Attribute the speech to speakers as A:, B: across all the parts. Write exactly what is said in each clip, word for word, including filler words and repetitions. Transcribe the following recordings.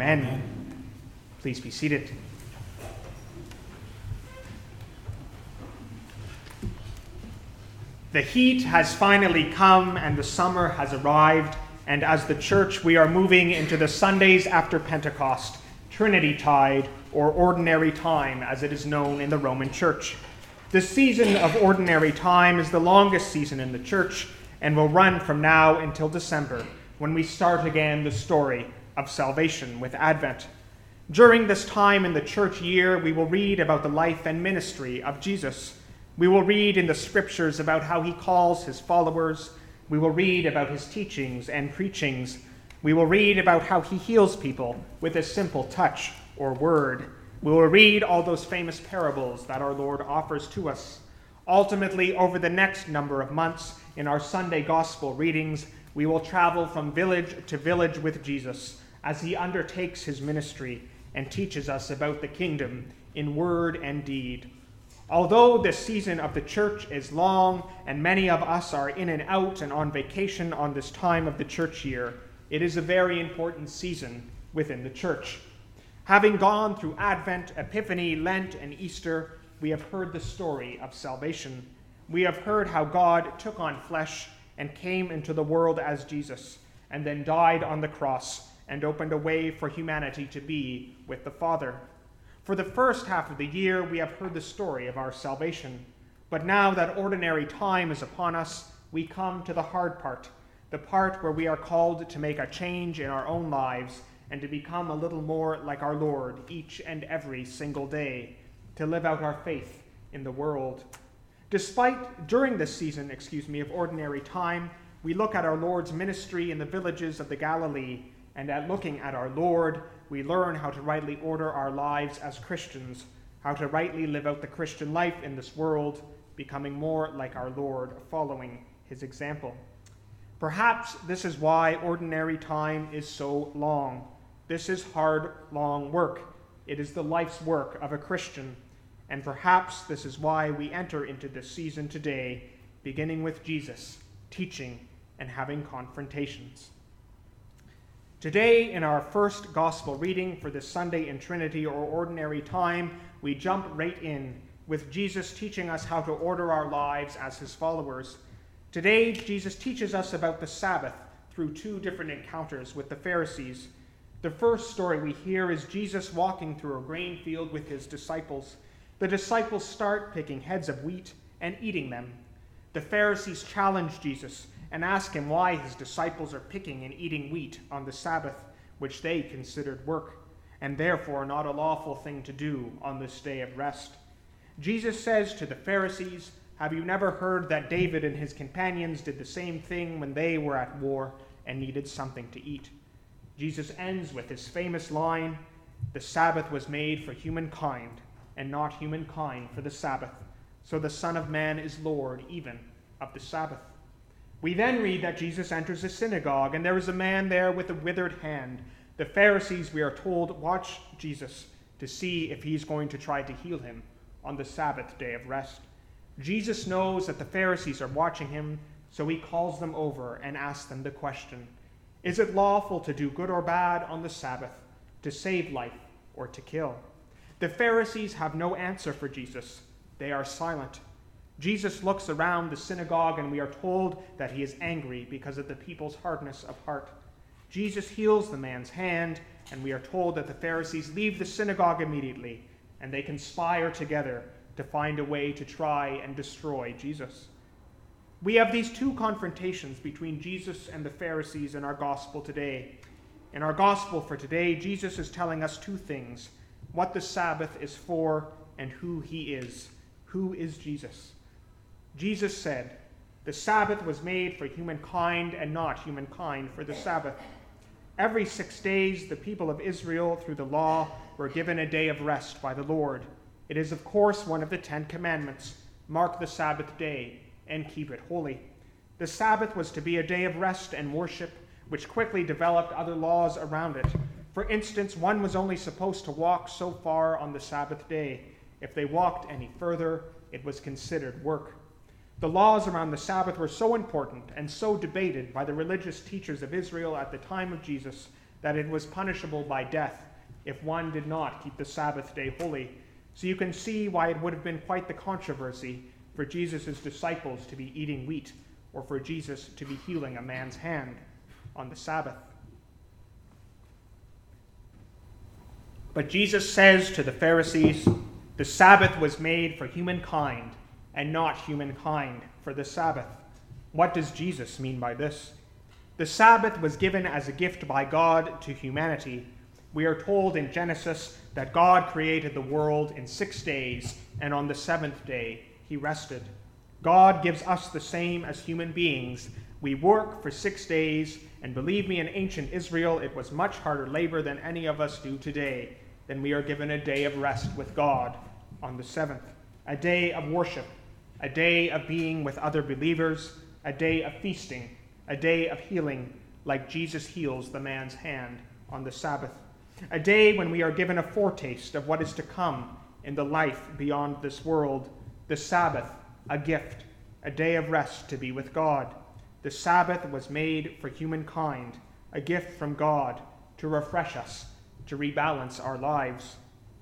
A: Amen. Amen. Please be seated. The heat has finally come and the summer has arrived, and as the church we are moving into the Sundays after Pentecost, Trinity Tide, or Ordinary Time as it is known in the Roman Church. The season of Ordinary Time is the longest season in the church and will run from now until December, when we start again the story of salvation with Advent. During this time in the church year, we will read about the life and ministry of Jesus. We will read in the scriptures about how he calls his followers. We will read about his teachings and preachings. We will read about how he heals people with a simple touch or word. We will read all those famous parables that our Lord offers to us. Ultimately, over the next number of months, in our Sunday gospel readings, we will travel from village to village with Jesus as he undertakes his ministry and teaches us about the kingdom in word and deed. Although the season of the church is long and many of us are in and out and on vacation on this time of the church year, it is a very important season within the church. Having gone through Advent, Epiphany, Lent, and Easter, we have heard the story of salvation. We have heard how God took on flesh and came into the world as Jesus, and then died on the cross and opened a way for humanity to be with the Father. For the first half of the year, we have heard the story of our salvation. But now that ordinary time is upon us, we come to the hard part, the part where we are called to make a change in our own lives and to become a little more like our Lord each and every single day, to live out our faith in the world. Despite, during this season, excuse me, of ordinary time, we look at our Lord's ministry in the villages of the Galilee, and at looking at our Lord, we learn how to rightly order our lives as Christians, how to rightly live out the Christian life in this world, becoming more like our Lord, following his example. Perhaps this is why ordinary time is so long. This is hard, long work. It is the life's work of a Christian. And perhaps this is why we enter into this season today, beginning with Jesus, teaching and having confrontations. Today, in our first gospel reading for this Sunday in Trinity or Ordinary Time, we jump right in with Jesus teaching us how to order our lives as his followers. Today, Jesus teaches us about the Sabbath through two different encounters with the Pharisees. The first story we hear is Jesus walking through a grain field with his disciples. The disciples start picking heads of wheat and eating them. The Pharisees challenge Jesus and ask him why his disciples are picking and eating wheat on the Sabbath, which they considered work, and therefore not a lawful thing to do on this day of rest. Jesus says to the Pharisees, "Have you never heard that David and his companions did the same thing when they were at war and needed something to eat?" Jesus ends with his famous line, "The Sabbath was made for humankind, and not humankind for the Sabbath. So the Son of Man is Lord even of the Sabbath." We then read that Jesus enters a synagogue, and there is a man there with a withered hand. The Pharisees, we are told, watch Jesus to see if he's going to try to heal him on the Sabbath day of rest. Jesus knows that the Pharisees are watching him, so he calls them over and asks them the question, "Is it lawful to do good or bad on the Sabbath, to save life or to kill?" The Pharisees have no answer for Jesus. They are silent. Jesus looks around the synagogue, and we are told that he is angry because of the people's hardness of heart. Jesus heals the man's hand, and we are told that the Pharisees leave the synagogue immediately, and they conspire together to find a way to try and destroy Jesus. We have these two confrontations between Jesus and the Pharisees in our gospel today. In our gospel for today, Jesus is telling us two things: what the Sabbath is for and who he is. Who is Jesus? Jesus said, "The Sabbath was made for humankind and not humankind for the Sabbath." Every six days, the people of Israel, through the law, were given a day of rest by the Lord. It is, of course, one of the Ten Commandments: mark the Sabbath day and keep it holy. The Sabbath was to be a day of rest and worship, which quickly developed other laws around it. For instance, one was only supposed to walk so far on the Sabbath day. If they walked any further, it was considered work. The laws around the Sabbath were so important and so debated by the religious teachers of Israel at the time of Jesus that it was punishable by death if one did not keep the Sabbath day holy. So you can see why it would have been quite the controversy for Jesus' disciples to be eating wheat, or for Jesus to be healing a man's hand on the Sabbath. But Jesus says to the Pharisees, the Sabbath was made for humankind, and not humankind for the Sabbath. What does Jesus mean by this? The Sabbath was given as a gift by God to humanity. We are told in Genesis that God created the world in six days, and on the seventh day he rested. God gives us the same as human beings. We work for six days, and believe me, in ancient Israel, it was much harder labor than any of us do today. Then we are given a day of rest with God on the seventh, a day of worship, a day of being with other believers, a day of feasting, a day of healing, like Jesus heals the man's hand on the Sabbath, a day when we are given a foretaste of what is to come in the life beyond this world, the Sabbath, a gift, a day of rest to be with God. The Sabbath was made for humankind, a gift from God to refresh us, to rebalance our lives.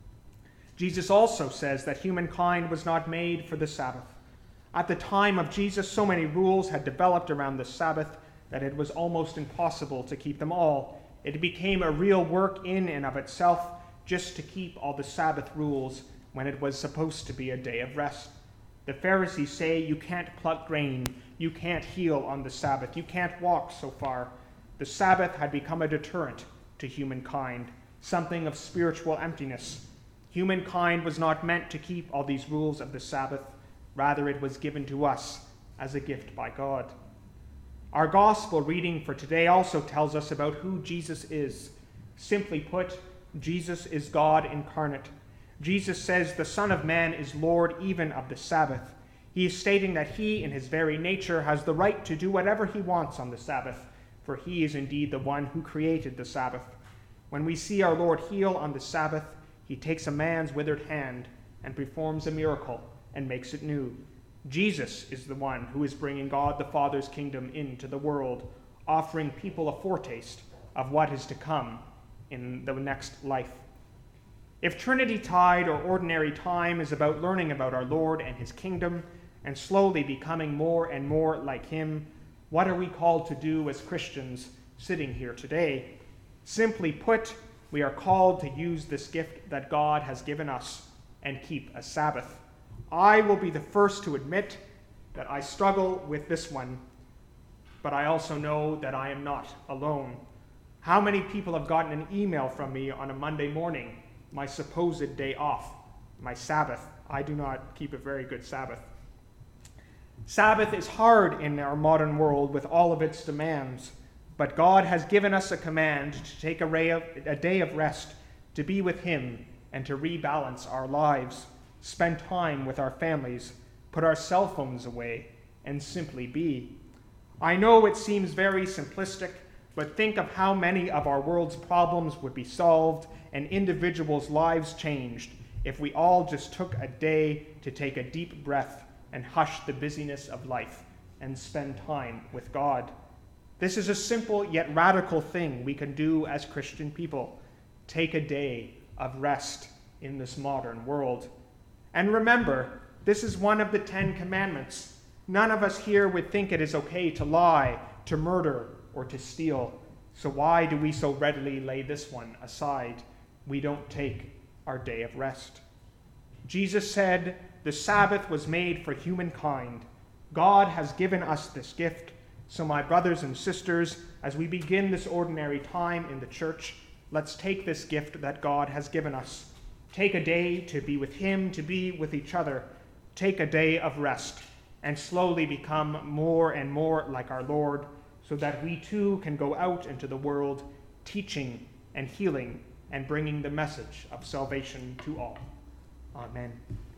A: Jesus also says that humankind was not made for the Sabbath. At the time of Jesus, so many rules had developed around the Sabbath that it was almost impossible to keep them all. It became a real work in and of itself just to keep all the Sabbath rules when it was supposed to be a day of rest. The Pharisees say you can't pluck grain, you can't heal on the Sabbath, you can't walk so far. The Sabbath had become a deterrent to humankind, something of spiritual emptiness. Humankind was not meant to keep all these rules of the Sabbath. Rather, it was given to us as a gift by God. Our gospel reading for today also tells us about who Jesus is. Simply put, Jesus is God incarnate. Jesus says the Son of Man is Lord even of the Sabbath. He is stating that he, in his very nature, has the right to do whatever he wants on the Sabbath, for he is indeed the one who created the Sabbath. When we see our Lord heal on the Sabbath, he takes a man's withered hand and performs a miracle and makes it new. Jesus is the one who is bringing God the Father's kingdom into the world, offering people a foretaste of what is to come in the next life. If Trinity Tide or ordinary time is about learning about our Lord and his kingdom and slowly becoming more and more like him, what are we called to do as Christians sitting here today? Simply put, we are called to use this gift that God has given us and keep a Sabbath. I will be the first to admit that I struggle with this one, but I also know that I am not alone. How many people have gotten an email from me on a Monday morning, my supposed day off, my Sabbath? I do not keep a very good Sabbath. Sabbath is hard in our modern world with all of its demands, but God has given us a command to take a day of rest, to be with him, and to rebalance our lives, spend time with our families, put our cell phones away, and simply be. I know it seems very simplistic, but think of how many of our world's problems would be solved and individuals' lives changed if we all just took a day to take a deep breath and hush the busyness of life and spend time with God. This is a simple yet radical thing we can do as Christian people. Take a day of rest in this modern world. And remember, this is one of the Ten Commandments. None of us here would think it is okay to lie, to murder, or to steal. So why do we so readily lay this one aside? We don't take our day of rest. Jesus said, the Sabbath was made for humankind. God has given us this gift. So my brothers and sisters, as we begin this ordinary time in the church, let's take this gift that God has given us. Take a day to be with him, to be with each other. Take a day of rest and slowly become more and more like our Lord, so that we too can go out into the world teaching and healing and bringing the message of salvation to all. Amen.